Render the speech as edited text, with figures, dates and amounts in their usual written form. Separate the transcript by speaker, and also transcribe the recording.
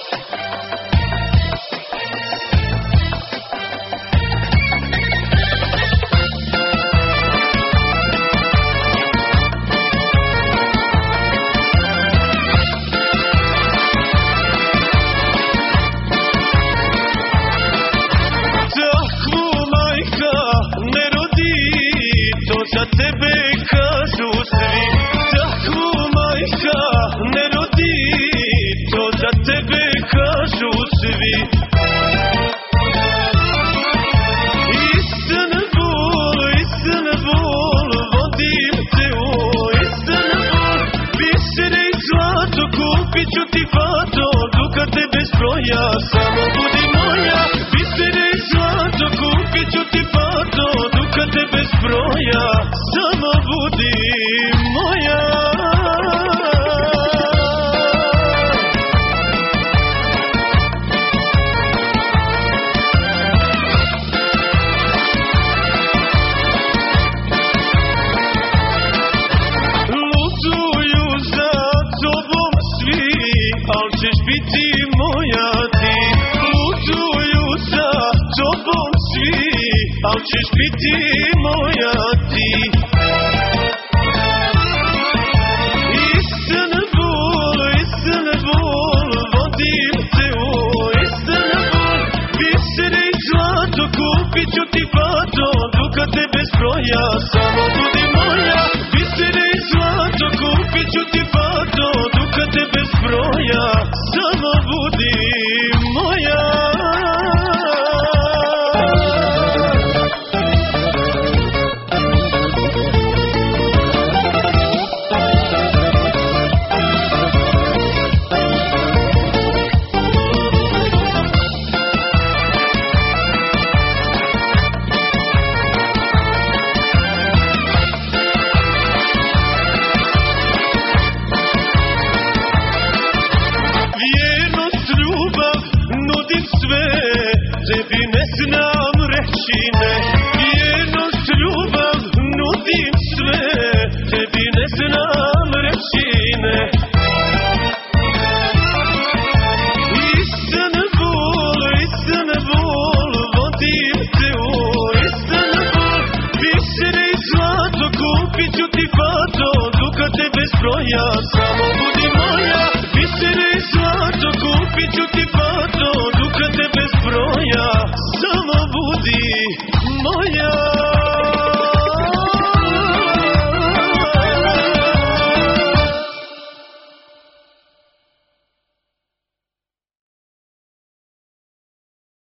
Speaker 1: Za tebe kažu svi, takvu majka ne rodi, to za tebe kažu svi. Istanbul, Istanbul, vodim te u Istanbul, bisere i zlato, kupit ću ti fato, dukate bez broja, samo budi moja. Bisere i zlato, kupit ću ti fato, dukate bez broja, samo budi moja. Lutuju za tobom svi, al ćeš biti moja ti. Lutuju za tobom svi, al ćeš biti